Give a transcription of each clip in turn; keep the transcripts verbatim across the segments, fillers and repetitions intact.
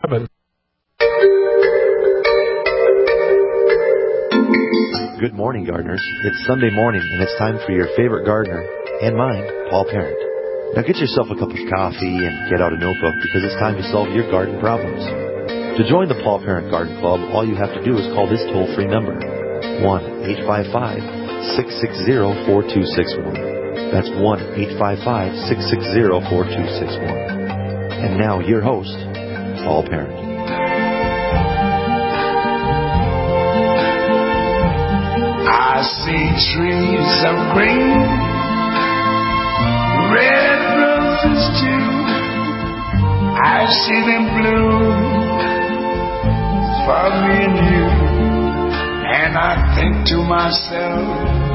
Good morning, gardeners. It's Sunday morning, and it's time for your favorite gardener, and mine, Paul Parent. Now get yourself a cup of coffee and get out a notebook because it's time to solve your garden problems. To join the Paul Parent Garden Club, all you have to do is call this toll-free number, one eight five five, six six zero, four two six one. That's one eight five five, six six zero, four two six one. And now, your host, Paul Parent. I see trees of green, red roses too. I see them bloom for me and you. And I think to myself,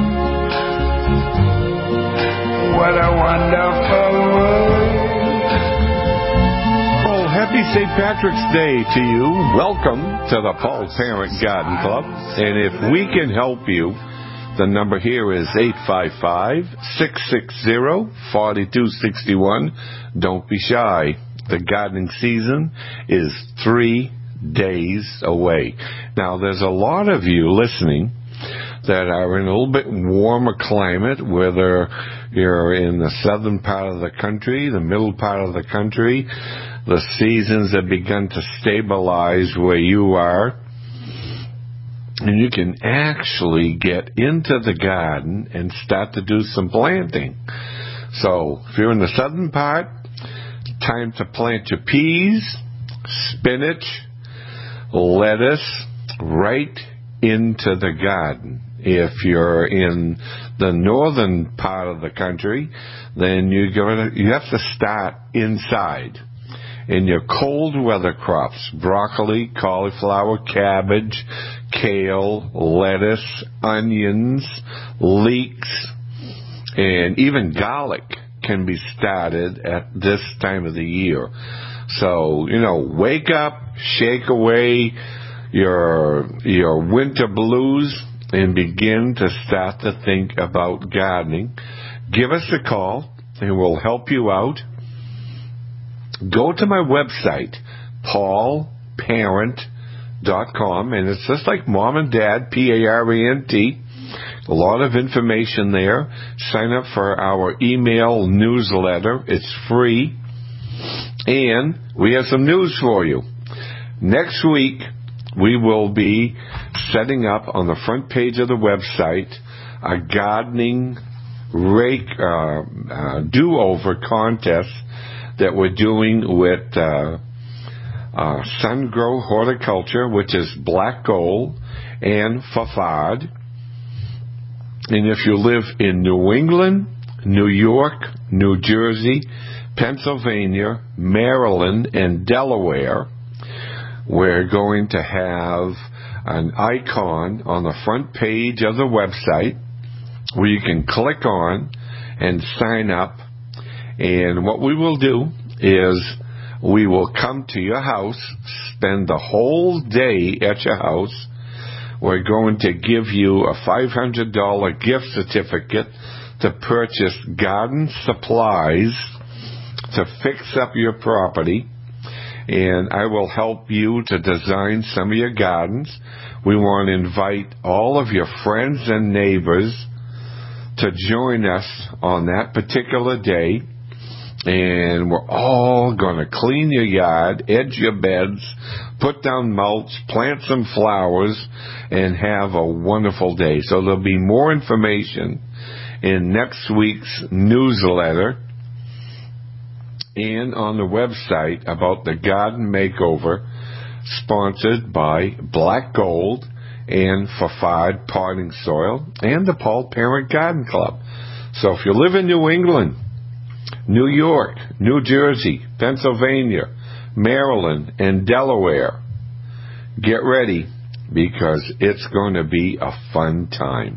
what a wonderful world. Well, happy Saint Patrick's Day to you. Welcome to the Paul Parent Garden Club. And if we can help you, the number here is eight five five, six six zero, four two six one. Don't be shy. The gardening season is three days away. Now, there's a lot of you listening that are in a little bit warmer climate, whether you're in the southern part of the country, the middle part of the country. The seasons have begun to stabilize where you are. And you can actually get into the garden and start to do some planting. So if you're in the southern part, time to plant your peas, spinach, lettuce right into the garden. If you're in the northern part of the country, then you go you have to start inside. In your cold weather crops, broccoli, cauliflower, cabbage, kale, lettuce, onions, leeks, and even garlic can be started at this time of the year. So, you know, wake up, shake away your your winter blues, and begin to start to think about gardening. Give us a call, and we'll help you out. Go to my website, paul parent dot com, and it's just like Mom and Dad, P A R E N T. A lot of information there. Sign up for our email newsletter. It's free. And we have some news for you. Next week, we will be setting up on the front page of the website a gardening rake uh, uh, do-over contest that we're doing with uh, uh, Sun-Grow Horticulture, which is Black Gold and Fafard. And if you live in New England, New York, New Jersey, Pennsylvania, Maryland, and Delaware, we're going to have an icon on the front page of the website where you can click on and sign up. And what we will do is we will come to your house, spend the whole day at your house. We're going to give you a five hundred dollars gift certificate to purchase garden supplies to fix up your property. And I will help you to design some of your gardens. We want to invite all of your friends and neighbors to join us on that particular day. And we're all going to clean your yard, edge your beds, put down mulch, plant some flowers, and have a wonderful day. So there'll be more information in next week's newsletter and on the website about the garden makeover sponsored by Black Gold and Fafard Potting Soil and the Paul Parent Garden Club. So if you live in New England, New York, New Jersey, Pennsylvania, Maryland, and Delaware, get ready because it's going to be a fun time.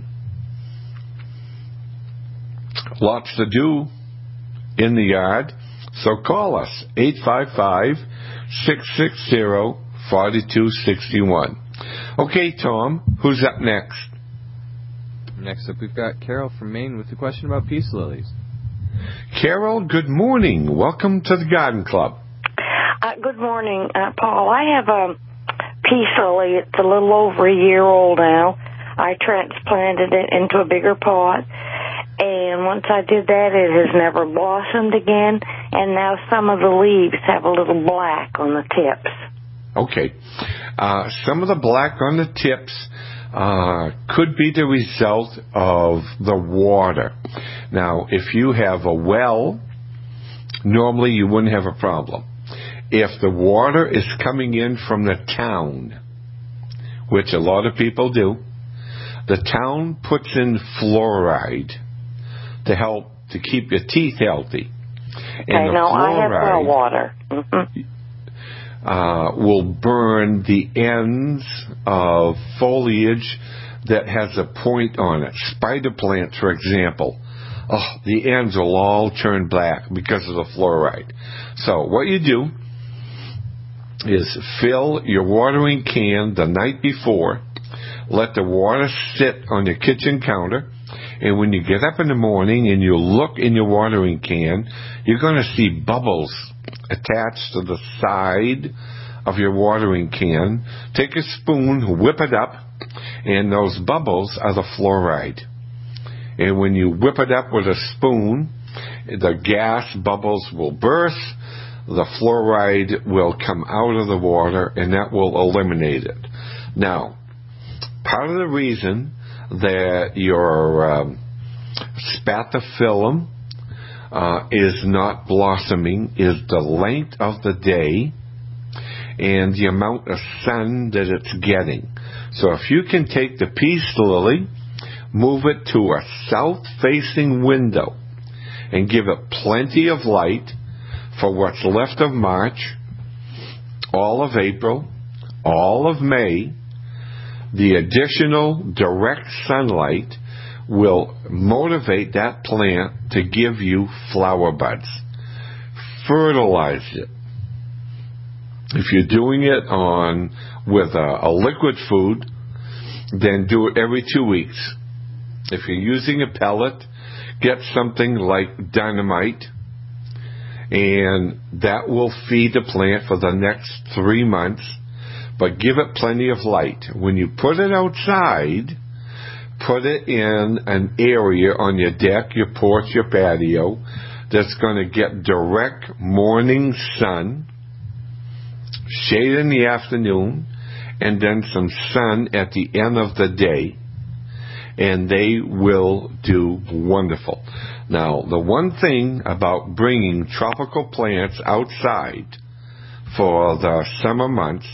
Lots to do in the yard, so call us, eight five five, six six zero, four two six one. Okay, Tom, who's up next? Next up, we've got Carol from Maine with a question about peace lilies. Carol, good morning. Welcome to the Garden Club. Uh, good good morning, uh, Paul. I have a peace lily. It's a little over a year old now. I transplanted it into a bigger pot, and once I did that, it has never blossomed again, and now some of the leaves have a little black on the tips. Okay. Uh, some of the black on the tips uh, could be the result of the water. Now, if you have a well, normally you wouldn't have a problem. If the water is coming in from the town, which a lot of people do, the town puts in fluoride to help to keep your teeth healthy. Okay, and the no, I have well water. Mm-hmm. Uh, will burn the ends of foliage that has a point on it. Spider plants, for example. Oh, the ends will all turn black because of the fluoride. So what you do is fill your watering can the night before. Let the water sit on your kitchen counter, and when you get up in the morning and you look in your watering can, you're going to see bubbles attached to the side of your watering can. Take a spoon, whip it up, and those bubbles are the fluoride. And when you whip it up with a spoon, the gas bubbles will burst, the fluoride will come out of the water, and that will eliminate it. Now, part of the reason that your um, spathiphyllum uh, is not blossoming is the length of the day and the amount of sun that it's getting. So if you can take the peace lily, move it to a south-facing window, and give it plenty of light for what's left of March, all of April, all of May, the additional direct sunlight will motivate that plant to give you flower buds. Fertilize it. If you're doing it on with a, a liquid food, then do it every two weeks. If you're using a pellet, get something like dynamite, and that will feed the plant for the next three months. But give it plenty of light. When you put it outside, put it in an area on your deck, your porch, your patio that's going to get direct morning sun, shade in the afternoon, and then some sun at the end of the day, and they will do wonderful. Now, the one thing about bringing tropical plants outside for the summer months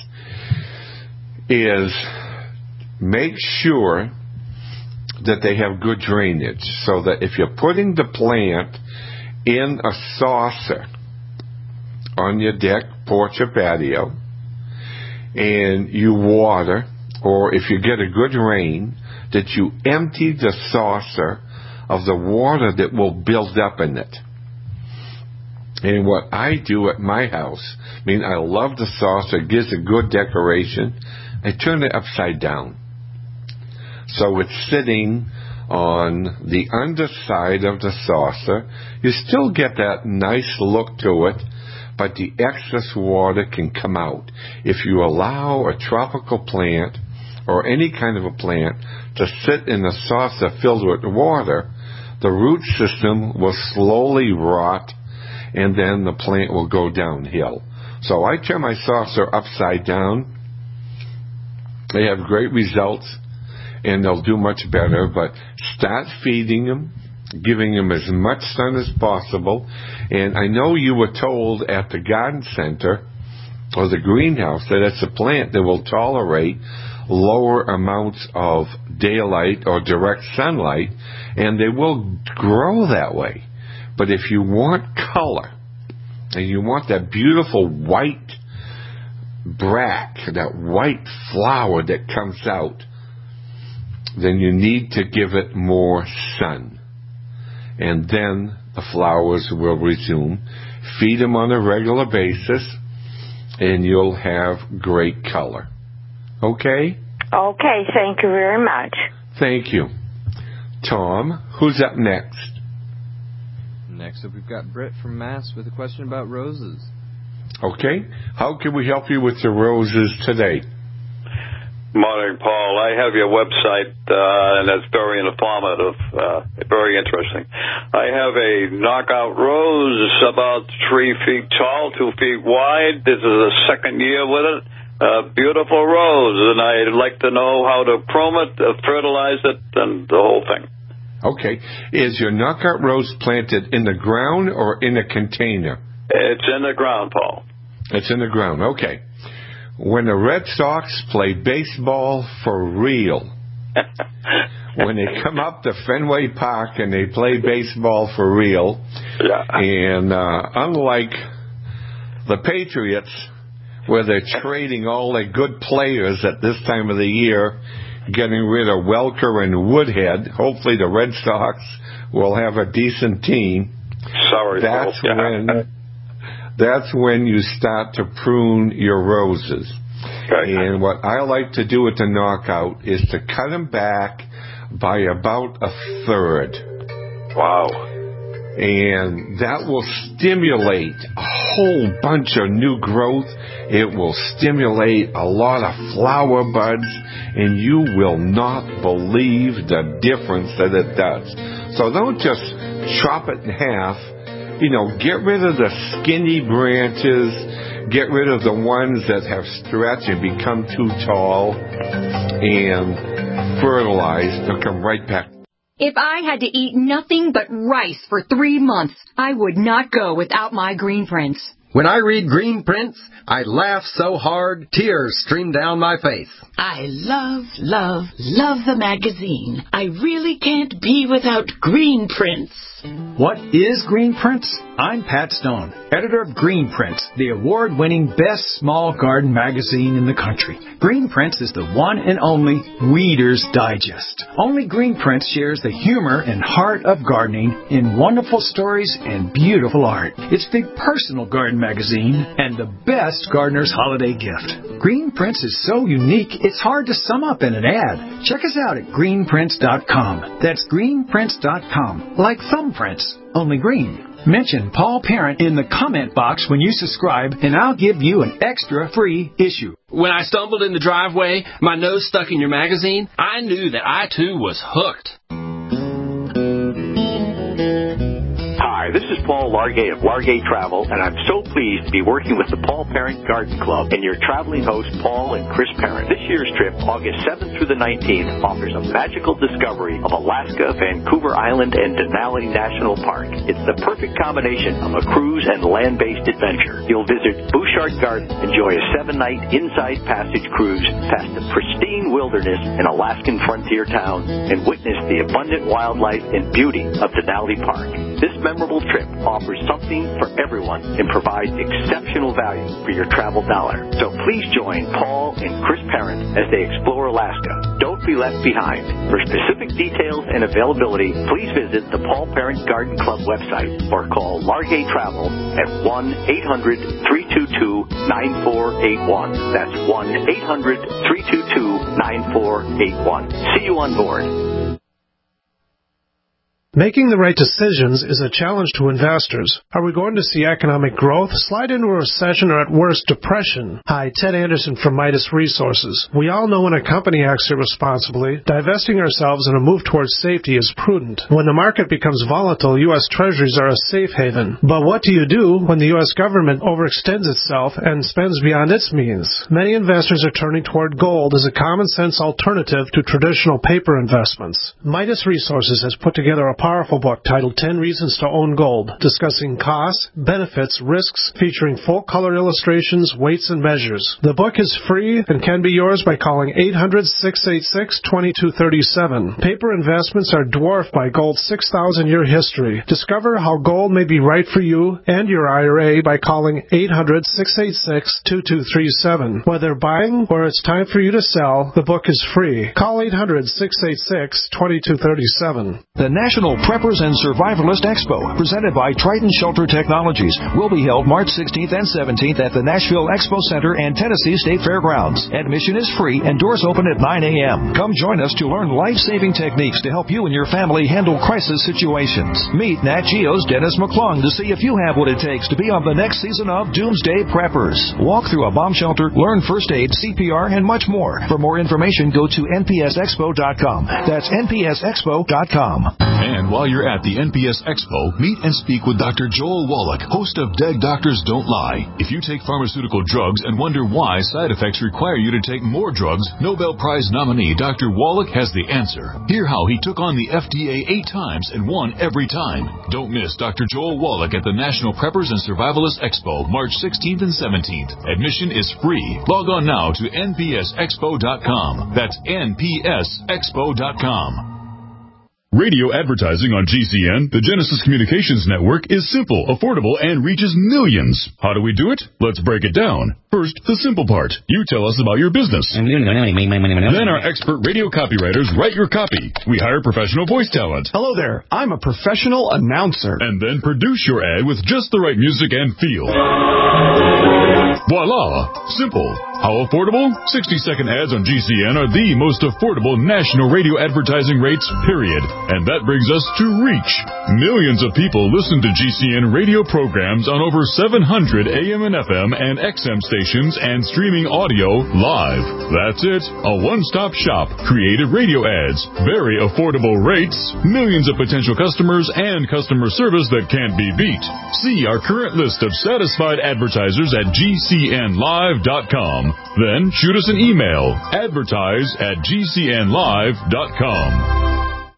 is make sure that they have good drainage, so that if you're putting the plant in a saucer on your deck, porch, or patio, and you water, or if you get a good rain, that you empty the saucer of the water that will build up in it. And what I do at my house, I mean, I love the saucer, it gives a good decoration. I turn it upside down. So it's sitting on the underside of the saucer. You still get that nice look to it, but the excess water can come out. If you allow a tropical plant or any kind of a plant to sit in a saucer filled with water, the root system will slowly rot, and then the plant will go downhill. So I turn my saucer upside down. They have great results, and they'll do much better, but start feeding them, giving them as much sun as possible. And I know you were told at the garden center or the greenhouse that it's a plant that will tolerate lower amounts of daylight or direct sunlight, and they will grow that way. But if you want color, and you want that beautiful white brack, that white flower that comes out, then you need to give it more sun. And then the flowers will resume. Feed them on a regular basis, and you'll have great color. Okay? Okay, thank you very much. Thank you. Tom, who's up next? Next up, we've got Britt from Mass with a question about roses. Okay. How can we help you with your roses today? Morning, Paul. I have your website, uh, and that's very informative, uh, very interesting. I have a knockout rose about three feet tall, two feet wide. This is the second year with it. A beautiful rose, and I'd like to know how to prune it, uh, fertilize it, and the whole thing. Okay. Is your knockout rose planted in the ground or in a container? It's in the ground, Paul. It's in the ground. Okay. When the Red Sox play baseball for real, when they come up to Fenway Park and they play baseball for real, yeah. and uh, unlike the Patriots, where they're trading all their good players at this time of the year, getting rid of Welker and Woodhead, hopefully the Red Sox will have a decent team. Sorry, that's Paul. when that's when you start to prune your roses. Okay. And what I like to do with the knockout is to cut them back by about a third. Wow. And that will stimulate a whole bunch of new growth. It will stimulate a lot of flower buds, and you will not believe the difference that it does. So don't just chop it in half. You know, get rid of the skinny branches, get rid of the ones that have stretched and become too tall, and fertilize. They'll come right back. If I had to eat nothing but rice for three months, I would not go without my Green Prints. When I read Green Prints, I laugh so hard, tears stream down my face. I love, love, love the magazine. I really can't be without Green Prints. What is Green Prints? I'm Pat Stone, editor of Green Prints, the award-winning best small garden magazine in the country. Green Prints is the one and only Reader's Digest. Only Green Prints shares the humor and heart of gardening in wonderful stories and beautiful art. It's the personal garden magazine and the best gardener's holiday gift. Green Prints is so unique, it's hard to sum up in an ad. Check us out at green prints dot com. That's green prints dot com. Like thumbprints, only green. Mention Paul Parent in the comment box when you subscribe, and I'll give you an extra free issue. When I stumbled in the driveway, my nose stuck in your magazine, I knew that I, too, was hooked. Hi, this is Paul Largay of Largay Travel, and I'm so pleased to be working with the Paul Parent Garden Club and your traveling hosts, Paul and Chris Parent. This year's trip, August seventh through the nineteenth, offers a magical discovery of Alaska, Vancouver Island, and Denali National Park. It's the perfect combination of a cruise and land-based adventure. You'll visit Bouchard Garden, enjoy a seven-night inside passage cruise past the pristine wilderness and Alaskan frontier town, and witness the abundant wildlife and beauty of Denali Park. This memorable trip offers something for everyone and provides exceptional value for your travel dollar. So please join Paul and Chris Parent as they explore Alaska. Don't be left behind. For specific details and availability, please visit the Paul Parent Garden Club website or call Largay Travel at one eight hundred three two two nine four eight one. That's one eight hundred three two two nine four eight one. See you on board. Making the right decisions is a challenge to investors. Are we going to see economic growth, slide into a recession, or at worst, depression? Hi, Ted Anderson from Midas Resources. We all know when a company acts irresponsibly, divesting ourselves in a move towards safety is prudent. When the market becomes volatile, U S Treasuries are a safe haven. But what do you do when the U S government overextends itself and spends beyond its means? Many investors are turning toward gold as a common-sense alternative to traditional paper investments. Midas Resources has put together a powerful book titled ten Reasons to Own Gold, discussing costs, benefits, risks, featuring full-color illustrations, weights, and measures. The book is free and can be yours by calling eight hundred, six eight six, two two three seven. Paper investments are dwarfed by gold's six thousand year history. Discover how gold may be right for you and your I R A by calling eight hundred, six eight six, two two three seven. Whether buying or it's time for you to sell, the book is free. Call eight hundred, six eight six, two two three seven. The National National Preppers and Survivalist Expo, presented by Triton Shelter Technologies, will be held March sixteenth and seventeenth at the Nashville Expo Center and Tennessee State Fairgrounds. Admission is free and doors open at nine a.m. Come join us to learn life-saving techniques to help you and your family handle crisis situations. Meet Nat Geo's Dennis McClung to see if you have what it takes to be on the next season of Doomsday Preppers. Walk through a bomb shelter, learn first aid, C P R, and much more. For more information, go to N P S expo dot com. That's N P S expo dot com. And while you're at the N P S Expo, meet and speak with Doctor Joel Wallach, host of Dead Doctors Don't Lie. If you take pharmaceutical drugs and wonder why side effects require you to take more drugs, Nobel Prize nominee Doctor Wallach has the answer. Hear how he took on the F D A eight times and won every time. Don't miss Doctor Joel Wallach at the National Preppers and Survivalists Expo, March sixteenth and seventeenth. Admission is free. Log on now to N P S expo dot com. That's N P S expo dot com. Radio advertising on G C N, the Genesis Communications Network, is simple, affordable, and reaches millions. How do we do it? Let's break it down. First, the simple part. You tell us about your business. Then our expert radio copywriters write your copy. We hire professional voice talent. Hello there. I'm a professional announcer. And then produce your ad with just the right music and feel. Voila! Simple. How affordable? sixty-second ads on G C N are the most affordable national radio advertising rates, period. And that brings us to reach. Millions of people listen to G C N radio programs on over seven hundred A M and F M and X M stations and streaming audio live. That's it. A one-stop shop. Creative radio ads. Very affordable rates. Millions of potential customers and customer service that can't be beat. See our current list of satisfied advertisers at G C N live dot com. Then shoot us an email. Advertise at G C N live dot com.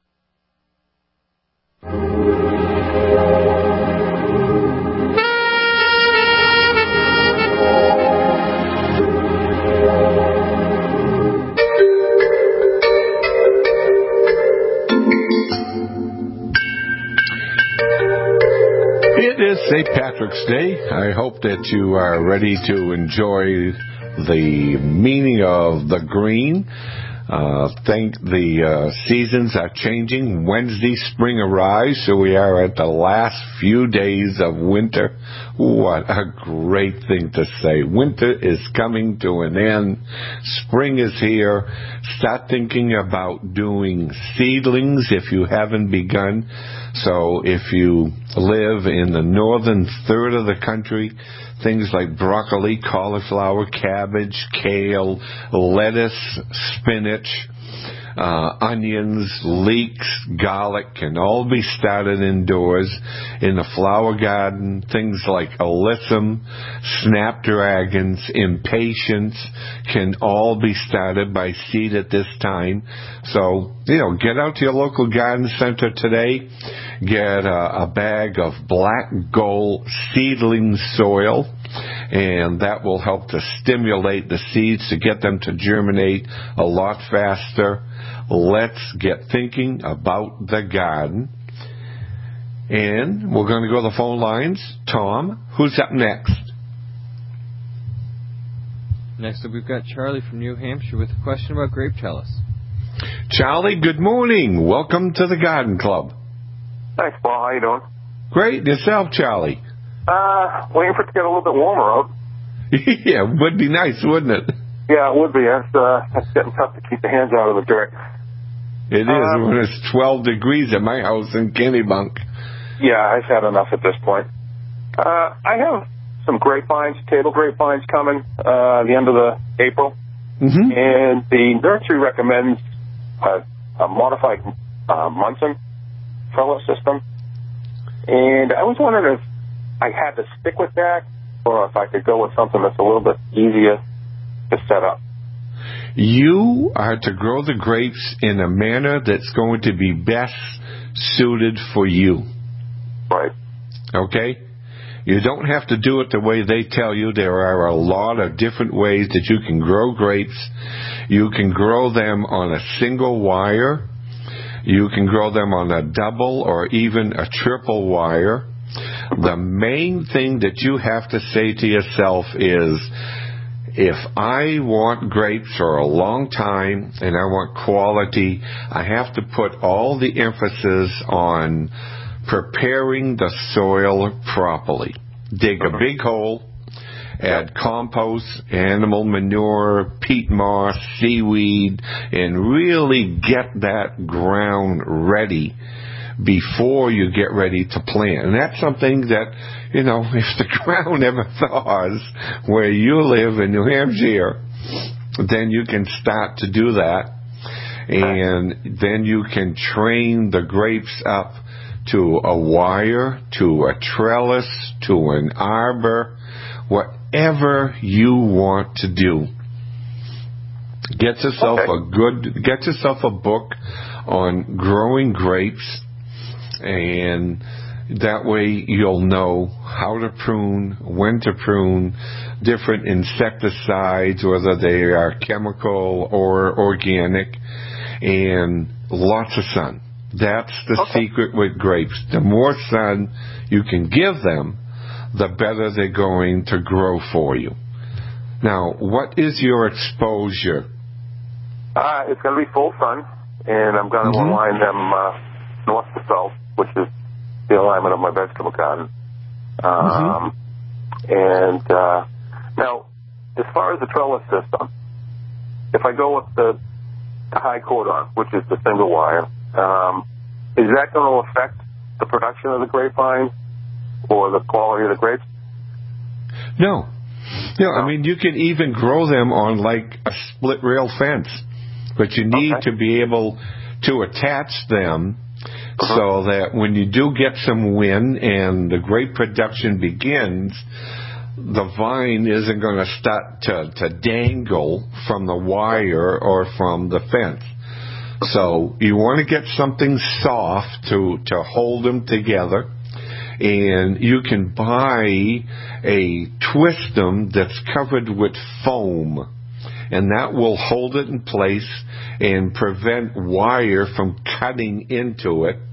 It is Saint Patrick's Day. I hope that you are ready to enjoy the meaning of the green. Uh, think the uh, seasons are changing. Wednesday, spring arrives, so we are at the last few days of winter. What a great thing to say. Winter is coming to an end. Spring is here. Start thinking about doing seedlings if you haven't begun. So if you live in the northern third of the country, things like broccoli, cauliflower, cabbage, kale, lettuce, spinach, uh, onions, leeks, garlic can all be started indoors. In the flower garden, things like alyssum, snapdragons, impatiens can all be started by seed at this time. So, you know, get out to your local garden center today. Get a, a bag of black gold seedling soil, and that will help to stimulate the seeds to get them to germinate a lot faster. Let's get thinking about the garden. And we're going to go to the phone lines. Tom, who's up next? Next up, we've got Charlie from New Hampshire with a question about grape trellis. Charlie, good morning. Welcome to the Garden Club. Thanks, Paul. How you doing? Great. Yourself, Charlie? Uh, waiting for it to get a little bit warmer out. Yeah, it would be nice, wouldn't it? Yeah, it would be. It's, uh, it's getting tough to keep the hands out of the dirt. It is um, when it's twelve degrees at my house in Kennebunk. Yeah, I've had enough at this point. Uh, I have some grapevines, table grapevines coming uh, the end of the April. Mm-hmm. And the nursery recommends a, a modified uh, Munson trellis system. And I was wondering if I had to stick with that or if I could go with something that's a little bit easier to set up. You are to grow the grapes in a manner that's going to be best suited for you. Right. Okay? You don't have to do it the way they tell you. There are a lot of different ways that you can grow grapes. You can grow them on a single wire. You can grow them on a double or even a triple wire. The main thing that you have to say to yourself is, if I want grapes for a long time and I want quality, I have to put all the emphasis on preparing the soil properly. Dig a big hole, add compost, animal manure, peat moss, seaweed, and really get that ground ready before you get ready to plant. And that's something that, you know, if the ground ever thaws where you live in New Hampshire, then you can start to do that. And then you can train the grapes up to a wire, to a trellis, to an arbor, whatever you want to do. Get yourself okay. a good, get yourself a book on growing grapes, and that way you'll know how to prune, when to prune, different insecticides, whether they are chemical or organic, and lots of sun. That's the okay. secret with grapes. The more sun you can give them, the better they're going to grow for you. Now, what is your exposure? Uh, it's going to be full sun, and I'm going to mm-hmm. align them uh, north to south, which is the alignment of my vegetable garden. Um, mm-hmm. And uh, now, as far as the trellis system, if I go with the, the high cordon, which is the single wire, um, is that going to affect the production of the grapevine or the quality of the grapes? No. No, I mean, you can even grow them on like a split rail fence, but you need okay. to be able to attach them uh-huh. so that when you do get some wind and the grape production begins, the vine isn't going to start to, to dangle from the wire or from the fence. So you want to get something soft to, to hold them together. And you can buy a Twistum that's covered with foam, and that will hold it in place and prevent wire from cutting into it.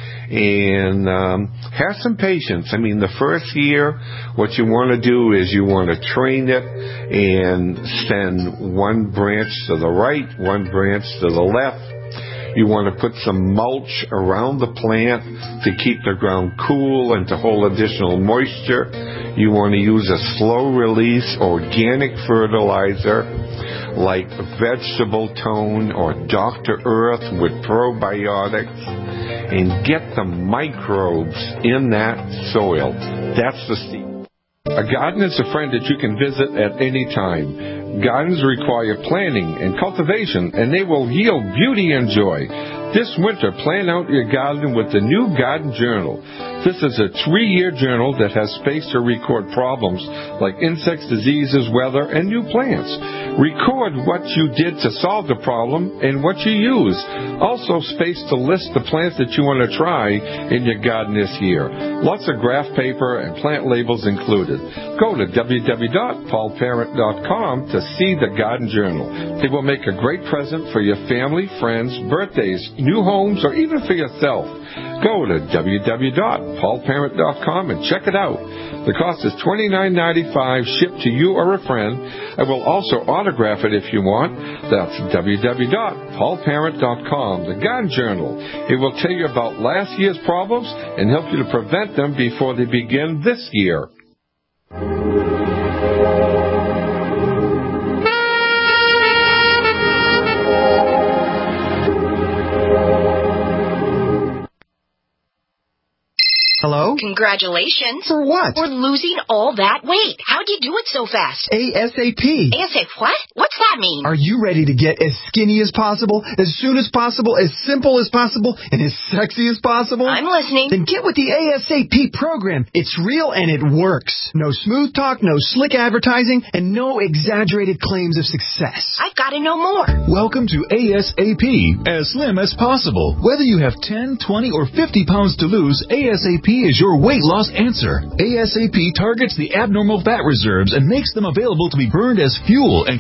And um, have some patience. I mean, the first year, what you want to do is you want to train it and send one branch to the right, one branch to the left. You want to put some mulch around the plant to keep the ground cool and to hold additional moisture. You want to use a slow release organic fertilizer like Vegetable Tone or Doctor Earth with probiotics, and get the microbes in that soil. That's the secret. A garden is a friend that you can visit at any time. Gardens require planning and cultivation, and they will yield beauty and joy. This winter, plan out your garden with the new Garden Journal. This is a three-year journal that has space to record problems like insects, diseases, weather, and new plants. Record what you did to solve the problem and what you used. Also space to list the plants that you want to try in your garden this year. Lots of graph paper and plant labels included. Go to w w w dot paul parent dot com to see the Garden Journal. It will make a great present for your family, friends, birthdays, new homes, or even for yourself. Go to w w w dot paul parent dot com and check it out. The cost is twenty-nine ninety-five, shipped to you or a friend. I will also autograph it if you want. That's w w w dot paul parent dot com, the Garden Journal. It will tell you about last year's problems and help you to prevent them before they begin this year. Hello? Congratulations. For what? For losing all that weight. How'd you do it so fast? ASAP. ASAP what? What's that mean? Are you ready to get as skinny as possible, as soon as possible, as simple as possible, and as sexy as possible? I'm listening. Then get with the ASAP program. It's real and it works. No smooth talk, no slick advertising, and no exaggerated claims of success. I've got to know more. Welcome to ASAP, as slim as possible. Whether you have ten, twenty, or fifty pounds to lose, ASAP is your weight loss answer. ASAP targets the abnormal fat reserves and makes them available to be burned as fuel and contains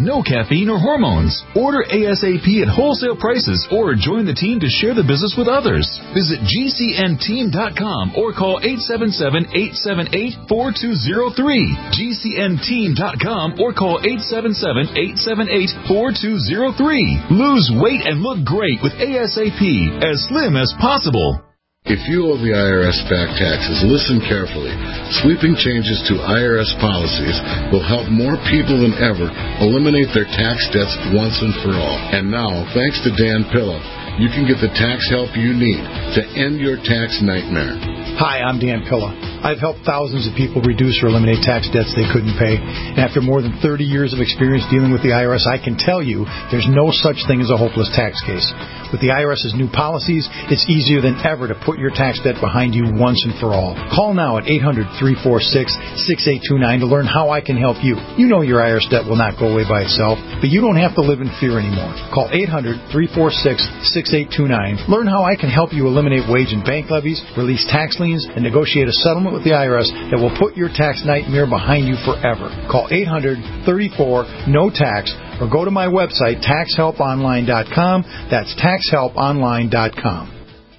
no caffeine or hormones. Order ASAP at wholesale prices or join the team to share the business with others. Visit G C N team dot com or call eight seven seven, eight seven eight, four two zero three. G C N team dot com or call eight seven seven, eight seven eight, four two zero three. Lose weight and look great with ASAP, as slim as possible. If you owe the I R S back taxes, listen carefully. Sweeping changes to I R S policies will help more people than ever eliminate their tax debts once and for all. And now, thanks to Dan Pilla, you can get the tax help you need to end your tax nightmare. Hi, I'm Dan Pilla. I've helped thousands of people reduce or eliminate tax debts they couldn't pay. And after more than thirty years of experience dealing with the I R S, I can tell you there's no such thing as a hopeless tax case. With the I R S's new policies, it's easier than ever to put your tax debt behind you once and for all. Call now at eight hundred, three four six, six eight two nine to learn how I can help you. You know your I R S debt will not go away by itself, but you don't have to live in fear anymore. Call eight hundred, three four six, six eight two nine. Learn how I can help you eliminate wage and bank levies, release tax liens, and negotiate a settlement with the I R S that will put your tax nightmare behind you forever. Call eight hundred, thirty-four, no tax or go to my website, tax help online dot com. That's tax help online dot com.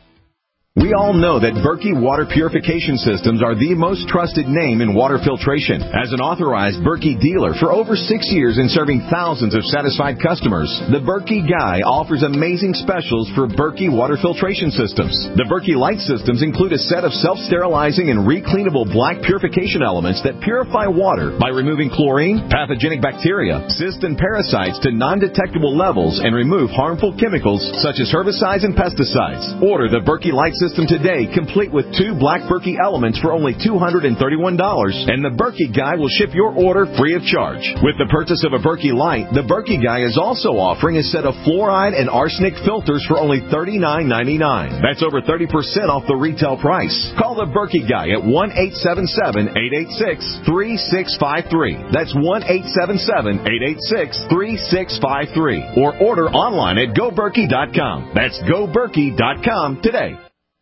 We all know that Berkey Water Purification Systems are the most trusted name in water filtration. As an authorized Berkey dealer for over six years and serving thousands of satisfied customers, the Berkey Guy offers amazing specials for Berkey Water Filtration Systems. The Berkey Light Systems include a set of self-sterilizing and recleanable black purification elements that purify water by removing chlorine, pathogenic bacteria, cysts, and parasites to non-detectable levels and remove harmful chemicals such as herbicides and pesticides. Order the Berkey Light Systems today, complete with two black Berkey elements for only two hundred thirty-one dollars, and the Berkey Guy will ship your order free of charge. With the purchase of a Berkey Light, the Berkey Guy is also offering a set of fluoride and arsenic filters for only thirty-nine ninety-nine. That's over thirty percent off the retail price. Call the Berkey Guy at one eight seven seven, eight eight six, three six five three. That's one eight seven seven, eight eight six, three six five three. Or order online at go berkey dot com. That's go berkey dot com today.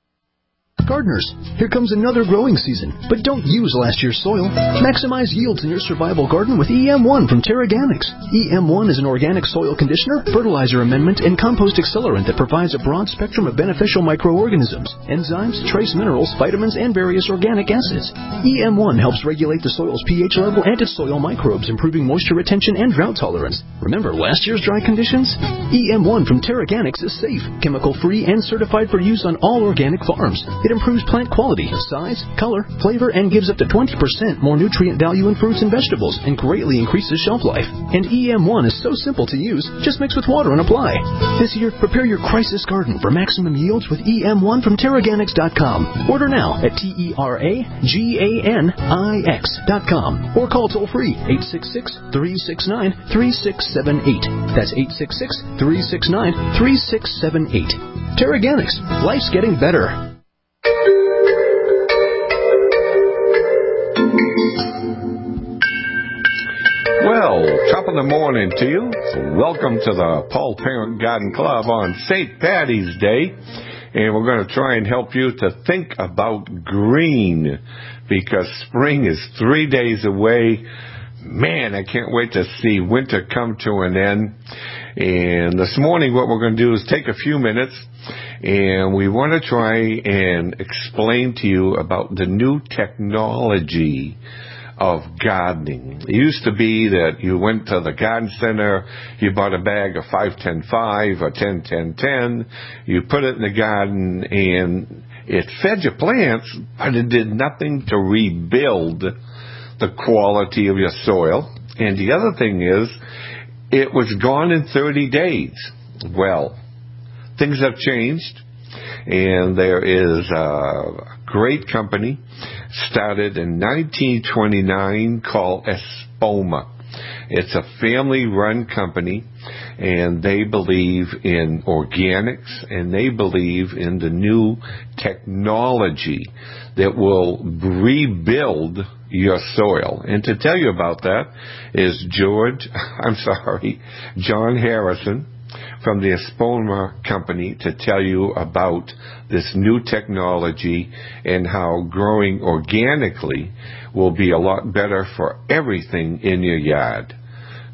Gardeners, here comes another growing season, but don't use last year's soil. Maximize yields in your survival garden with E M one from Terraganics. E M one is an organic soil conditioner, fertilizer amendment, and compost accelerant that provides a broad spectrum of beneficial microorganisms, enzymes, trace minerals, vitamins, and various organic acids. E M one helps regulate the soil's pH level and its soil microbes, improving moisture retention and drought tolerance. Remember last year's dry conditions? E M one from Terraganics is safe, chemical-free, and certified for use on all organic farms. It improves plant quality, size, color, flavor, and gives up to twenty percent more nutrient value in fruits and vegetables and greatly increases shelf life. And E M one is so simple to use, just mix with water and apply. This year, prepare your crisis garden for maximum yields with E M one from Terraganics dot com. Order now at T E R A G A N I X dot com or call toll-free eight six six, three six nine, three six seven eight. That's eight six six, three six nine, three six seven eight. Terraganics. Life's getting better. Well, top of the morning to you. Welcome to the Paul Parent Garden Club on Saint Patty's Day. And we're going to try and help you to think about green, because spring is three days away. Man, I can't wait to see winter come to an end. And this morning what we're going to do is take a few minutes and we want to try and explain to you about the new technology of gardening. It used to be that you went to the garden center, you bought a bag of five ten five or ten ten ten, you put it in the garden and it fed your plants, but it did nothing to rebuild the quality of your soil. And the other thing is, it was gone in thirty days. Well, things have changed, and there is a great company started in nineteen twenty-nine called Espoma. It's a family-run company, and they believe in organics, and they believe in the new technology that will rebuild your soil. And to tell you about that is George, I'm sorry, John Harrison from the Espoma company to tell you about this new technology and how growing organically will be a lot better for everything in your yard.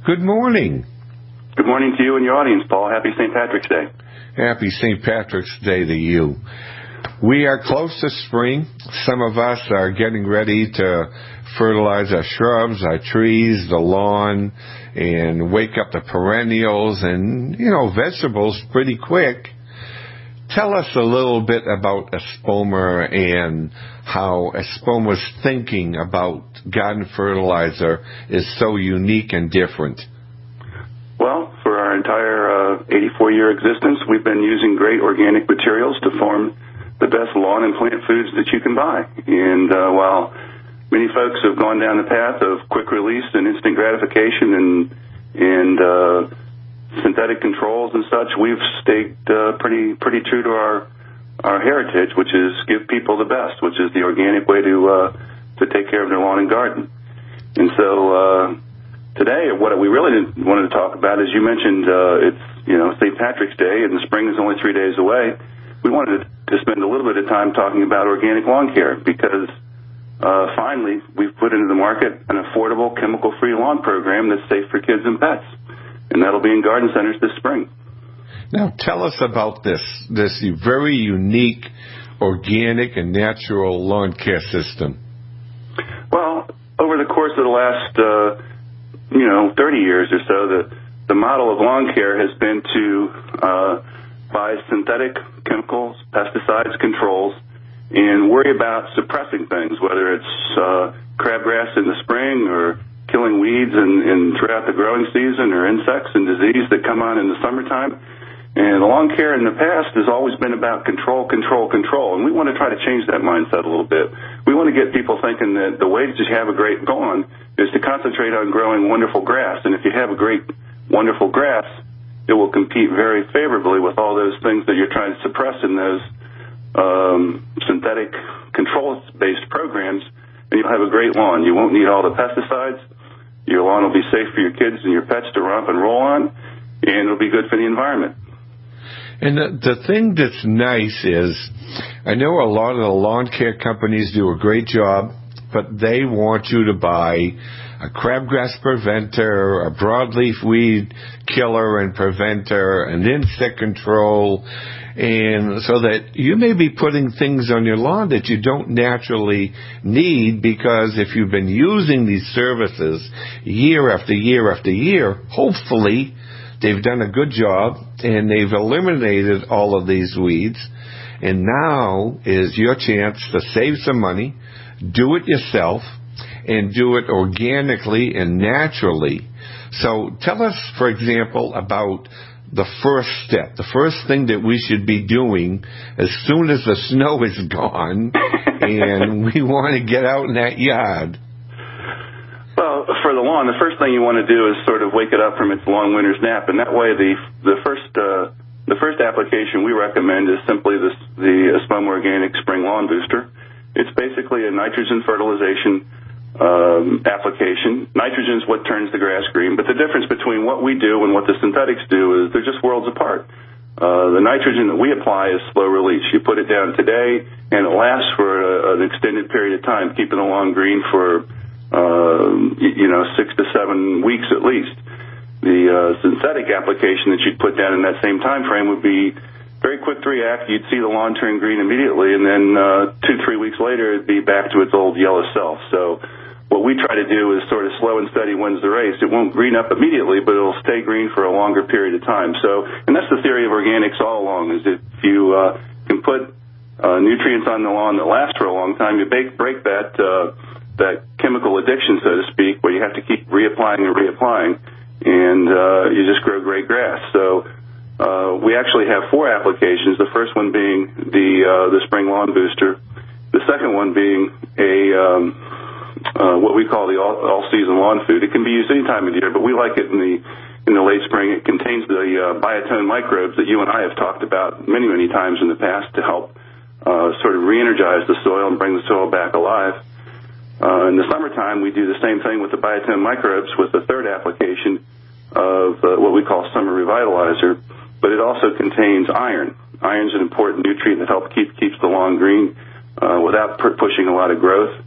Good morning. Good morning to you and your audience, Paul. Happy Saint Patrick's Day. Happy Saint Patrick's Day to you. We are close to spring. Some of us are getting ready to fertilize our shrubs, our trees, the lawn, and wake up the perennials and, you know, vegetables pretty quick. Tell us a little bit about Espoma and how Espoma's thinking about garden fertilizer is so unique and different. Well, for our entire uh, eighty-four-year existence, we've been using great organic materials to form the best lawn and plant foods that you can buy. And uh, while many folks have gone down the path of quick release and instant gratification and and uh, synthetic controls and such, we've stayed uh, pretty pretty true to our our heritage, which is give people the best, which is the organic way to uh, to take care of their lawn and garden. And so uh, today, what we really wanted to talk about is, you mentioned uh, it's you know Saint Patrick's Day and the spring is only three days away. We wanted to spend a little bit of time talking about organic lawn care because uh, finally we've put into the market an affordable chemical-free lawn program that's safe for kids and pets. And that'll be in garden centers this spring. Now, tell us about this, this very unique organic and natural lawn care system. Well, over the course of the last, uh, you know, thirty years or so, the, the model of lawn care has been to uh, buy synthetic chemicals, pesticides, controls, and worry about suppressing things, whether it's uh, crabgrass in the spring or killing weeds and, and throughout the growing season, or insects and disease that come on in the summertime. And the lawn care in the past has always been about control, control, control. And we want to try to change that mindset a little bit. We want to get people thinking that the way to have a great lawn is to concentrate on growing wonderful grass. And if you have a great, wonderful grass, it will compete very favorably with all those things that you're trying to suppress in those um, synthetic control-based programs. And you'll have a great lawn. You won't need all the pesticides. Your lawn will be safe for your kids and your pets to romp and roll on, and it'll be good for the environment. And the, the thing that's nice is, I know a lot of the lawn care companies do a great job, but they want you to buy a crabgrass preventer, a broadleaf weed killer and preventer, an insect control, and so that you may be putting things on your lawn that you don't naturally need, because if you've been using these services year after year after year, hopefully they've done a good job and they've eliminated all of these weeds. And now is your chance to save some money, do it yourself, and do it organically and naturally. So tell us, for example, about the first step, the first thing that we should be doing as soon as the snow is gone and we want to get out in that yard. Well, for the lawn, the first thing you want to do is sort of wake it up from its long winter's nap, and that way the the first uh, the first application we recommend is simply this, the Espoma Organic Spring Lawn Booster. It's basically a nitrogen fertilization Um, application. Nitrogen is what turns the grass green, but the difference between what we do and what the synthetics do is they're just worlds apart. Uh, the nitrogen that we apply is slow release. You put it down today, and it lasts for a, an extended period of time, keeping the lawn green for, uh, you know, six to seven weeks at least. The uh, synthetic application that you'd put down in that same time frame would be very quick to react. You'd see the lawn turn green immediately, and then uh, two, three weeks later, it'd be back to its old yellow self. So what we try to do is sort of slow and steady wins the race. It won't green up immediately, but it'll stay green for a longer period of time. So, and that's the theory of organics all along, is if you uh, can put uh, nutrients on the lawn that last for a long time, you break, break that uh, that chemical addiction, so to speak, where you have to keep reapplying and reapplying, and uh, you just grow great grass. So uh, we actually have four applications, the first one being the, uh, the Spring Lawn Booster, the second one being a... Um, Uh, what we call the all, all-season lawn food. It can be used any time of year, but we like it in the in the late spring. It contains the uh, biotone microbes that you and I have talked about many, many times in the past to help uh, sort of re-energize the soil and bring the soil back alive. Uh, in the summertime, we do the same thing with the biotone microbes with the third application of uh, what we call summer revitalizer, but it also contains iron. Iron is an important nutrient that helps keep keeps the lawn green uh, without per- pushing a lot of growth.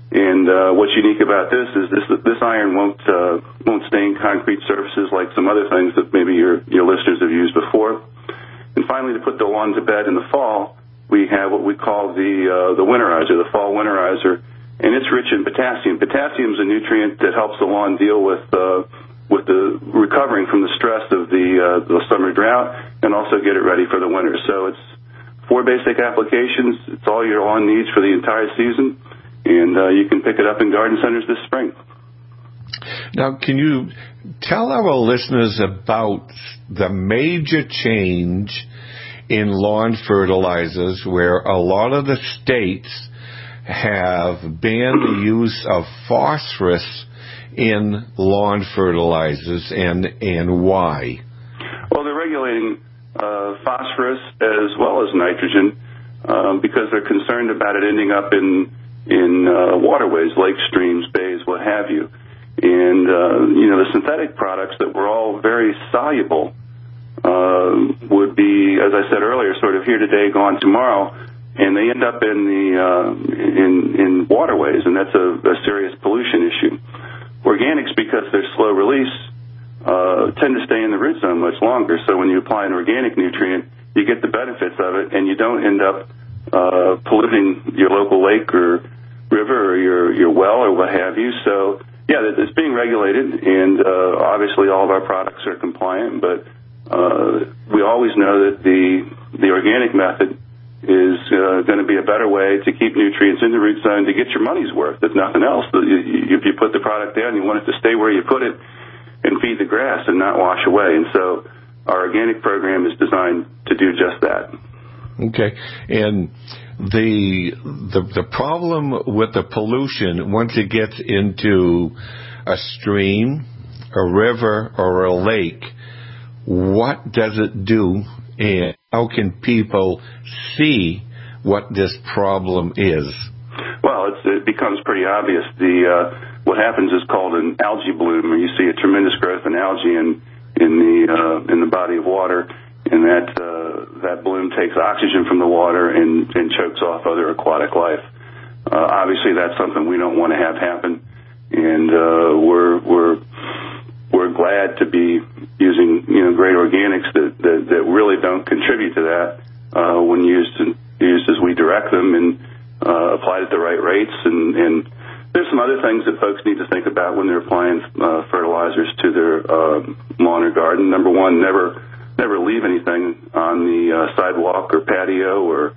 And uh, what's unique about this is this this iron won't uh, won't stain concrete surfaces like some other things that maybe your your listeners have used before. And finally, to put the lawn to bed in the fall, we have what we call the uh, the winterizer, the fall winterizer, and it's rich in potassium. Potassium is a nutrient that helps the lawn deal with uh, with the recovering from the stress of the uh, the summer drought, and also get it ready for the winter. So it's four basic applications. It's all your lawn needs for the entire season, and uh, you can pick it up in garden centers this spring. Now, can you tell our listeners about the major change in lawn fertilizers, where a lot of the states have banned the use of phosphorus in lawn fertilizers, and and why? Well, they're regulating uh, phosphorus as well as nitrogen um, because they're concerned about it ending up in in uh, waterways, lakes, streams, bays, what have you. And uh, you know, the synthetic products that were all very soluble uh, would be, as I said earlier, sort of here today, gone tomorrow, and they end up in the uh, in in waterways, and that's a, a serious pollution issue. Organics, because they're slow release, uh, tend to stay in the root zone much longer. So when you apply an organic nutrient, you get the benefits of it, and you don't end up uh, polluting your local lake or river or your your well or what have you. So yeah, it's being regulated, and uh, obviously all of our products are compliant. But uh, we always know that the the organic method is uh, going to be a better way to keep nutrients in the root zone to get your money's worth, if nothing else. If you put the product down, you want it to stay where you put it and feed the grass and not wash away. And so our organic program is designed to do just that. Okay. And the the, the problem with the pollution, once it gets into a stream, a river, or a lake, what does it do, and how can people see what this problem is? Well, it's, it becomes pretty obvious. The uh, what happens is called an algae bloom, where you see a tremendous growth in algae in in the uh, in the body of water, and that uh, that bloom takes oxygen from the water and, and chokes off other aquatic life. Uh, obviously, that's something we don't want to have happen, and uh, we're we're we're glad to be using, you know, great organics that, that, that really don't contribute to that uh, when used used as we direct them and uh, applied at the right rates. And, and there's some other things that folks need to think about when they're applying uh, fertilizers to their uh, lawn or garden. Number one, never never leave anything on the uh, sidewalk or patio or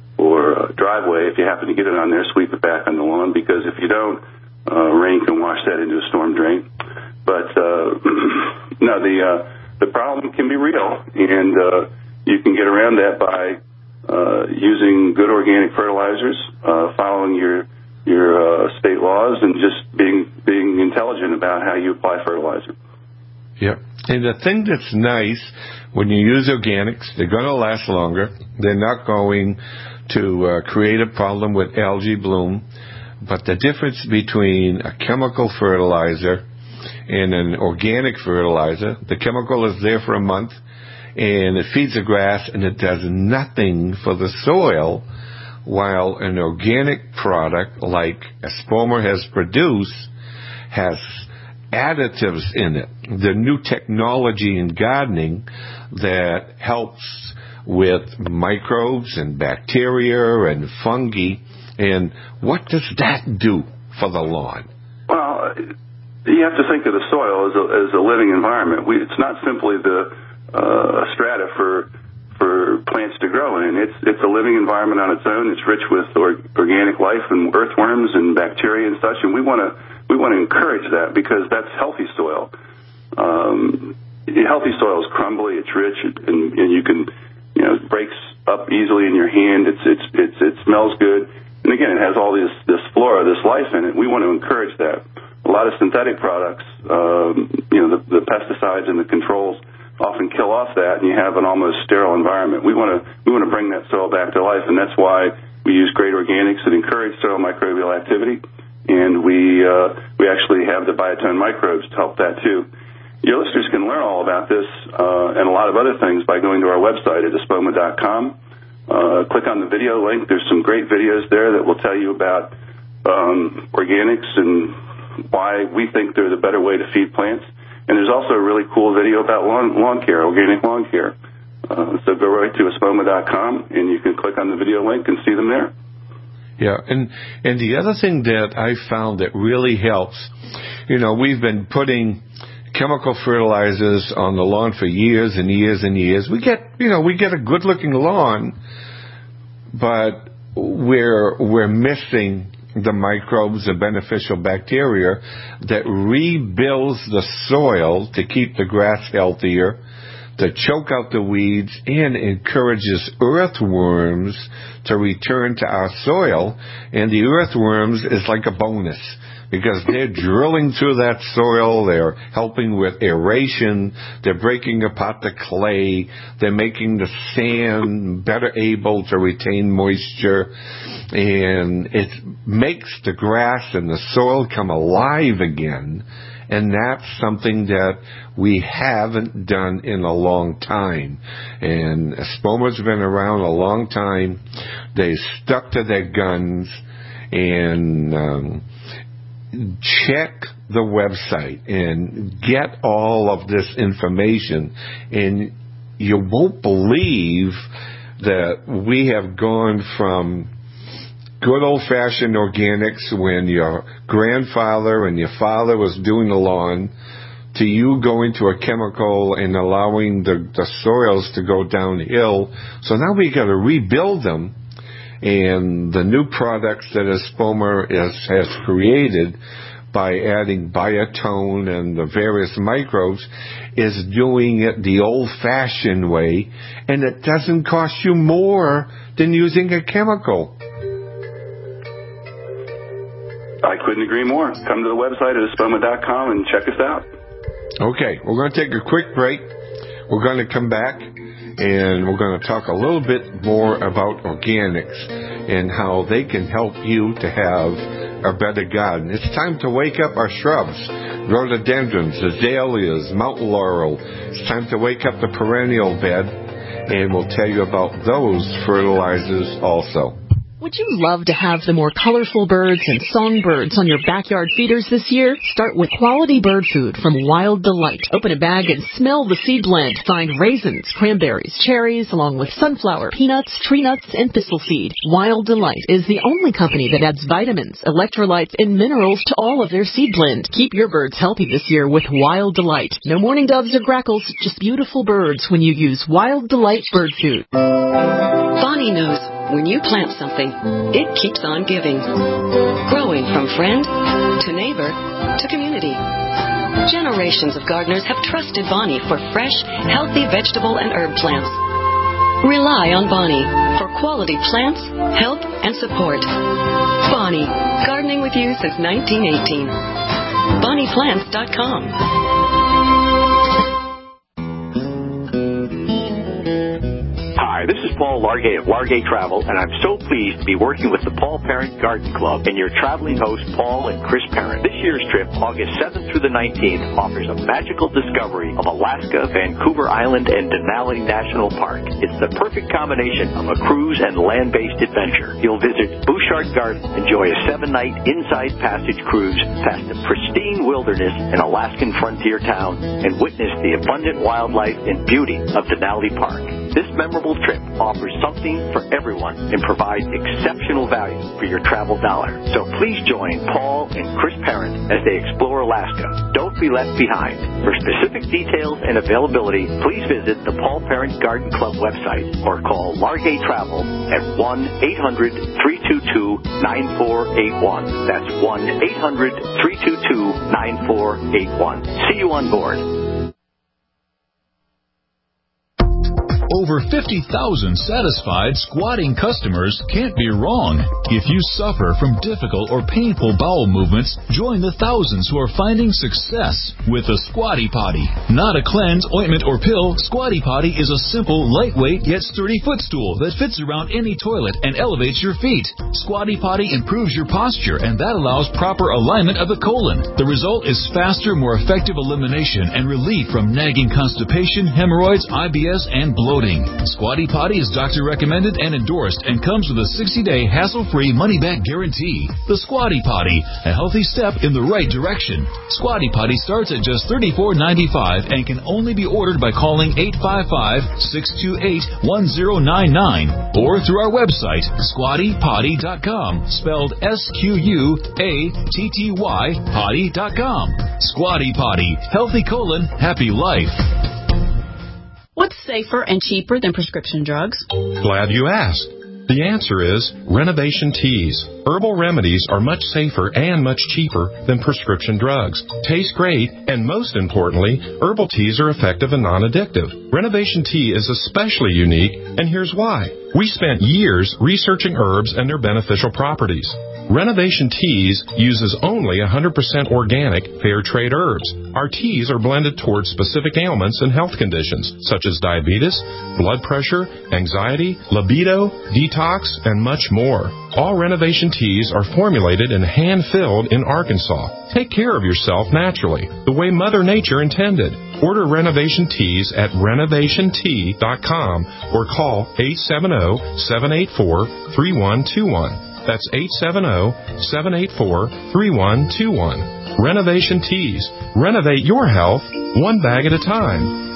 or uh, driveway. If you happen to get it on there, sweep it back on the lawn, because if you don't, uh, rain can wash that into a storm drain. But uh, no, the uh, the problem can be real, and uh, you can get around that by uh, using good organic fertilizers, uh, following your your uh, state laws, and just being being intelligent about how you apply fertilizer. Yep. And the thing that's nice, when you use organics, they're going to last longer. They're not going to uh, create a problem with algae bloom. But the difference between a chemical fertilizer and an organic fertilizer, the chemical is there for a month, and it feeds the grass, and it does nothing for the soil, while an organic product like Espoma has produced has additives in it. The new technology in gardening that helps with microbes and bacteria and fungi. And what does that do for the lawn? Well, you have to think of the soil as a, as a living environment. We, it's not simply the uh, strata for for plants to grow in. It's it's a living environment on its own. It's rich with or, organic life and earthworms and bacteria and such. And we want to we want to encourage that, because that's healthy soil. Um, healthy soil is crumbly. It's rich, and, and you can you know it breaks up easily in your hand. It's it's it's it smells good. And again, it has all this, this flora, this life in it. We want to encourage that. A lot of synthetic products, um, you know, the, the pesticides and the controls often kill off that, and you have an almost sterile environment. We want to we want to bring that soil back to life, and that's why we use great organics that encourage soil microbial activity, and we uh, we actually have the Biotone microbes to help that too. Your listeners can learn all about this uh, and a lot of other things by going to our website at espoma dot com. Uh, click on the video link. There's some great videos there that will tell you about um, organics and why we think they're the better way to feed plants. And there's also a really cool video about lawn, lawn care, organic lawn care. Uh, so go right to espoma dot com, and you can click on the video link and see them there. Yeah, and and the other thing that I found that really helps, you know, we've been putting chemical fertilizers on the lawn for years and years and years. We get, you know, we get a good-looking lawn, but we're we're missing the microbes, the beneficial bacteria that rebuilds the soil to keep the grass healthier, to choke out the weeds, and encourages earthworms to return to our soil. And the earthworms is like a bonus because they're drilling through that soil, they're helping with aeration, they're breaking apart the clay, they're making the sand better able to retain moisture, and it makes the grass and the soil come alive again. And that's something that we haven't done in a long time. And Espoma's been around a long time. They stuck to their guns. And um, check the website and get all of this information. And you won't believe that we have gone from good old-fashioned organics when your grandfather and your father was doing the lawn to you going to a chemical and allowing the, the soils to go downhill. So now we got to rebuild them. And the new products that Espoma is, has created by adding biotone and the various microbes is doing it the old-fashioned way, and it doesn't cost you more than using a chemical. I couldn't agree more. Come to the website at espoma dot com and check us out. Okay, we're going to take a quick break. We're going to come back, and we're going to talk a little bit more about organics and how they can help you to have a better garden. It's time to wake up our shrubs, rhododendrons, azaleas, mountain laurel. It's time to wake up the perennial bed, and we'll tell you about those fertilizers also. Would you love to have the more colorful birds and songbirds on your backyard feeders this year? Start with quality bird food from Wild Delight. Open a bag and smell the seed blend. Find raisins, cranberries, cherries, along with sunflower, peanuts, tree nuts, and thistle seed. Wild Delight is the only company that adds vitamins, electrolytes, and minerals to all of their seed blend. Keep your birds healthy this year with Wild Delight. No mourning doves or grackles, just beautiful birds when you use Wild Delight bird food. Bonnie knows when you plant something, it keeps on giving. Growing from friend to neighbor to community. Generations of gardeners have trusted Bonnie for fresh, healthy vegetable and herb plants. Rely on Bonnie for quality plants, help, and support. Bonnie, gardening with you since nineteen eighteen. bonnie plants dot com. Hi, this is Paul Largay of Largay Travel, and I'm so pleased to be working with the Paul Parent Garden Club and your traveling hosts, Paul and Chris Parent. This year's trip, August seventh through the nineteenth, offers a magical discovery of Alaska, Vancouver Island, and Denali National Park. It's the perfect combination of a cruise and land-based adventure. You'll visit Bouchard Garden, enjoy a seven-night inside passage cruise past the pristine wilderness and Alaskan frontier town, and witness the abundant wildlife and beauty of Denali Park. This memorable trip offers something for everyone and provides exceptional value for your travel dollar. So please join Paul and Chris Parent as they explore Alaska. Don't be left behind. For specific details and availability, please visit the Paul Parent Garden Club website or call Largay Travel at one eight hundred three two two nine four eight one. That's one eight hundred three two two nine four eight one. See you on board. Over fifty thousand satisfied squatting customers can't be wrong. If you suffer from difficult or painful bowel movements, join the thousands who are finding success with the Squatty Potty. Not a cleanse, ointment, or pill, Squatty Potty is a simple, lightweight, yet sturdy footstool that fits around any toilet and elevates your feet. Squatty Potty improves your posture, and that allows proper alignment of the colon. The result is faster, more effective elimination and relief from nagging constipation, hemorrhoids, I B S, and bloating. loading. Squatty Potty is doctor recommended and endorsed and comes with a sixty-day hassle-free money-back guarantee. The Squatty Potty, a healthy step in the right direction. Squatty Potty starts at just thirty-four ninety-five and can only be ordered by calling eight five five, six two eight, one zero nine nine or through our website, squatty potty dot com, spelled S Q U A T T Y potty dot com. Squatty Potty, healthy colon, happy life. What's safer and cheaper than prescription drugs? Glad you asked. The answer is Renovation Teas. Herbal remedies are much safer and much cheaper than prescription drugs. Taste great, and most importantly, herbal teas are effective and non-addictive. Renovation Tea is especially unique, and here's why. We spent years researching herbs and their beneficial properties. Renovation Teas uses only one hundred percent organic, fair trade herbs. Our teas are blended towards specific ailments and health conditions, such as diabetes, blood pressure, anxiety, libido, detox, and much more. All Renovation Teas are formulated and hand-filled in Arkansas. Take care of yourself naturally, the way Mother Nature intended. Order Renovation Teas at renovation tea dot com or call eight seven zero, seven eight four, three one two one. That's eight seven zero, seven eight four, three one two one. Renovation Teas. Renovate your health one bag at a time.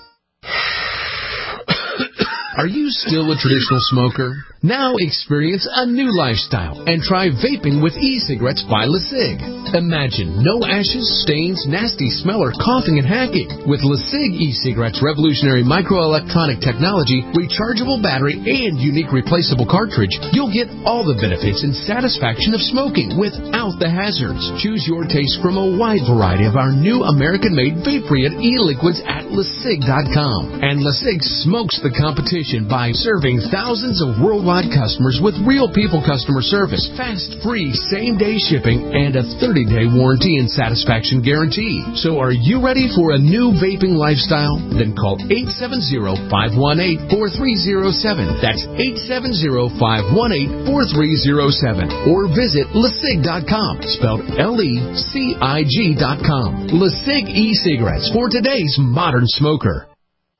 Are you still a traditional smoker? Now experience a new lifestyle and try vaping with e-cigarettes by LeSig. Imagine no ashes, stains, nasty smell, or coughing and hacking. With LeSig e-cigarettes' revolutionary microelectronic technology, rechargeable battery, and unique replaceable cartridge, you'll get all the benefits and satisfaction of smoking without the hazards. Choose your taste from a wide variety of our new American-made vape-free e-liquids at LeSig dot com. And LeSig smokes the competition by serving thousands of worldwide customers with real people customer service, fast, free, same-day shipping, and a thirty-day warranty and satisfaction guarantee. So are you ready for a new vaping lifestyle? Then call eight seven zero, five one eight, four three zero seven. That's eight seven zero, five one eight, four three zero seven. Or visit LeSig dot com, spelled L E C I G dot com. LeSig e-cigarettes for today's modern smoker.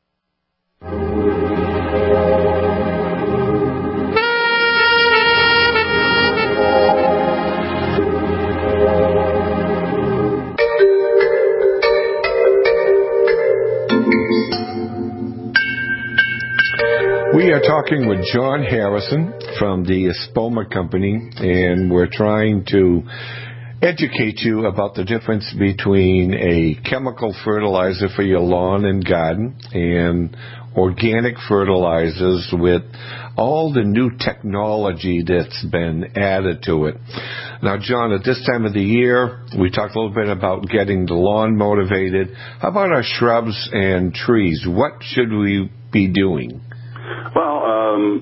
We are talking with John Harrison from the Espoma Company, and we're trying to educate you about the difference between a chemical fertilizer for your lawn and garden and organic fertilizers with all the new technology that's been added to it. Now, John, at this time of the year, we talked a little bit about getting the lawn motivated. How about our shrubs and trees? What should we be doing? Well, um,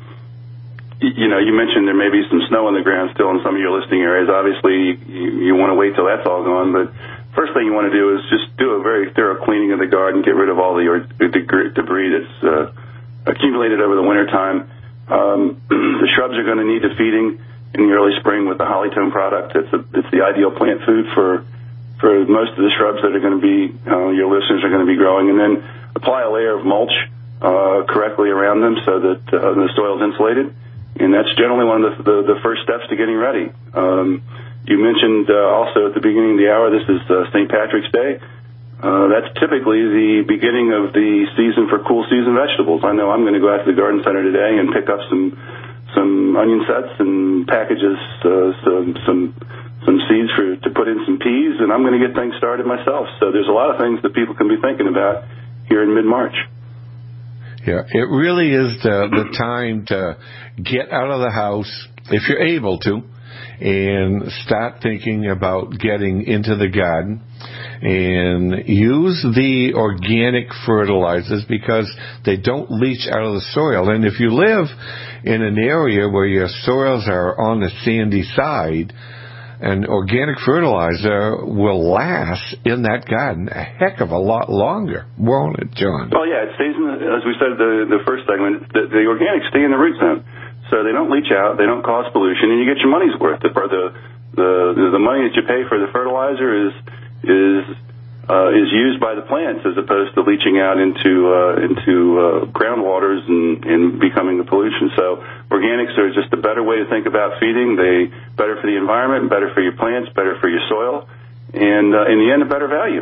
you know, you mentioned there may be some snow on the ground still in some of your listing areas. Obviously, you, you want to wait till that's all gone, but first thing you want to do is just do a very thorough cleaning of the garden, get rid of all the, the debris that's uh, accumulated over the wintertime. Um, the shrubs are going to need the feeding in the early spring with the Hollytone product. It's, a, it's the ideal plant food for for most of the shrubs that are going to be, uh, your listeners are going to be growing. And then apply a layer of mulch Uh, correctly around them so that uh, the soil is insulated, and that's generally one of the, the, the first steps to getting ready. Um, you mentioned uh, also at the beginning of the hour, this is uh, Saint Patrick's Day. Uh, that's typically the beginning of the season for cool season vegetables. I know I'm going to go out to the garden center today and pick up some some onion sets and packages, uh, some some some seeds for to put in some peas, and I'm going to get things started myself. So there's a lot of things that people can be thinking about here in mid-March. Yeah, it really is the, the time to get out of the house, if you're able to, and start thinking about getting into the garden and use the organic fertilizers because they don't leach out of the soil. And if you live in an area where your soils are on the sandy side, an organic fertilizer will last in that garden a heck of a lot longer, won't it, John? Well, yeah, it stays in the, as we said the the first segment, the, the organics stay in the root zone, so they don't leach out, they don't cause pollution, and you get your money's worth. The the the, the money that you pay for the fertilizer is is uh, is used by the plants as opposed to leaching out into uh, into uh, groundwaters and, and becoming a pollution. So organics are just a better way to think about feeding. They better for the environment, better for your plants, better for your soil, and uh, in the end, a better value.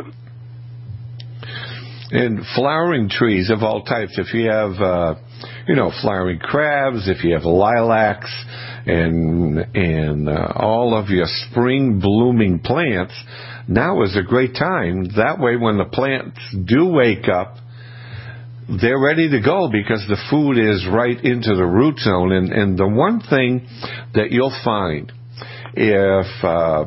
And flowering trees of all types. If you have, uh, you know, flowering crabs, if you have lilacs, and and uh, all of your spring blooming plants, now is a great time. That way, when the plants do wake up, they're ready to go because the food is right into the root zone. And, and the one thing that you'll find if uh,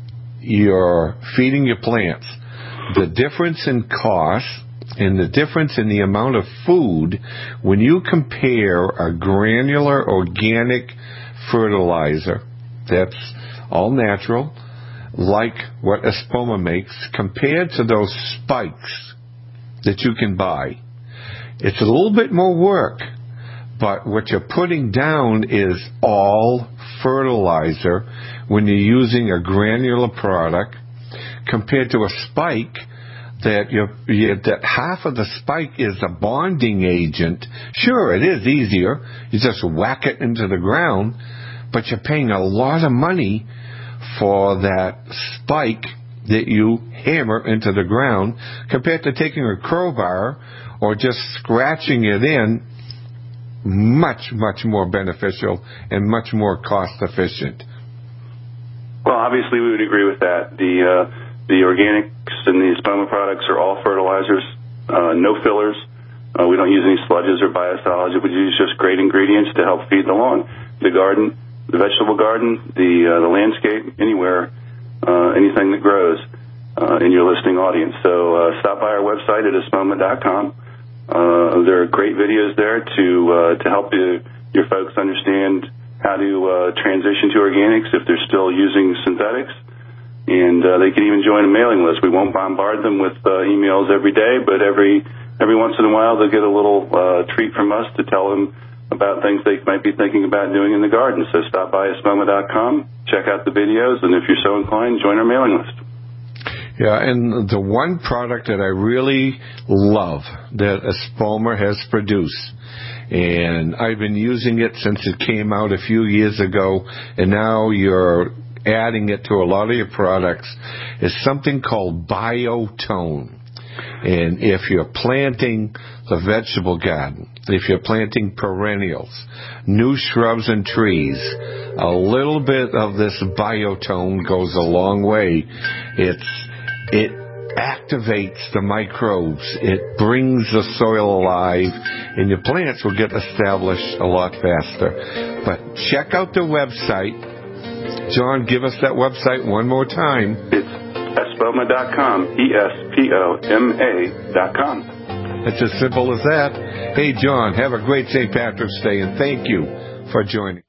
you're feeding your plants, the difference in cost and the difference in the amount of food when you compare a granular organic fertilizer that's all natural, like what Espoma makes, compared to those spikes that you can buy. It's a little bit more work, but what you're putting down is all fertilizer when you're using a granular product compared to a spike that you're, you, that half of the spike is a bonding agent. Sure, it is easier. You just whack it into the ground, but you're paying a lot of money for that spike that you hammer into the ground compared to taking a crowbar or just scratching it in. Much, much more beneficial and much more cost efficient. Well, obviously we would agree with that. The uh, the organics and the Espoma products are all fertilizers, uh, no fillers. Uh, we don't use any sludges or biosolids. We use just great ingredients to help feed the lawn, the garden, the vegetable garden, the uh, the landscape, anywhere, uh, anything that grows uh, in your listening audience. So uh, stop by our website at espoma dot com. Uh, there are great videos there to uh, to help you, your folks understand how to uh, transition to organics if they're still using synthetics. And uh, they can even join a mailing list. We won't bombard them with uh, emails every day, but every every once in a while they'll get a little uh, treat from us to tell them about things they might be thinking about doing in the garden. So stop by espoma dot com, check out the videos, and if you're so inclined, join our mailing list. Yeah, and the one product that I really love that Espoma has produced, and I've been using it since it came out a few years ago, and now you're adding it to a lot of your products, is something called Biotone. And if you're planting the vegetable garden, if you're planting perennials, new shrubs and trees, a little bit of this Biotone goes a long way. It's It activates the microbes. It brings the soil alive, and your plants will get established a lot faster. But check out the website. John, give us that website one more time. It's espoma dot com, E S P O M A dot com. It's as simple as that. Hey, John, have a great Saint Patrick's Day, and thank you for joining.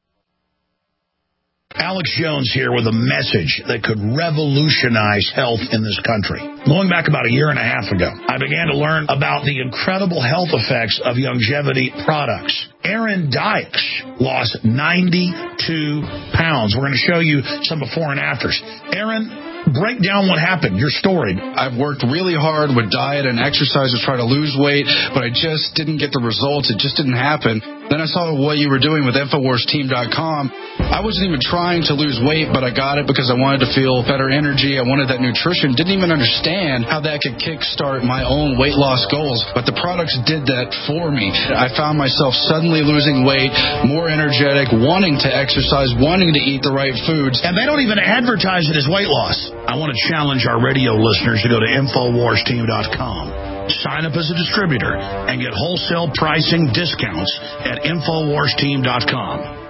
Alex Jones here with a message that could revolutionize health in this country. Going back about a year and a half ago, I began to learn about the incredible health effects of longevity products. Aaron Dykes lost ninety-two pounds. We're going to show you some before and afters. Aaron, break down what happened, your story. I've worked really hard with diet and exercise to try to lose weight, but I just didn't get the results. It just didn't happen. Then I saw what you were doing with Infowars Team dot com. I wasn't even trying to lose weight, but I got it because I wanted to feel better energy. I wanted that nutrition. Didn't even understand how that could kickstart my own weight loss goals, but the products did that for me. I found myself suddenly losing weight, more energetic, wanting to exercise, wanting to eat the right foods. And they don't even advertise it as weight loss. I want to challenge our radio listeners to go to Infowars Team dot com. Sign up as a distributor and get wholesale pricing discounts at Infowars Team dot com.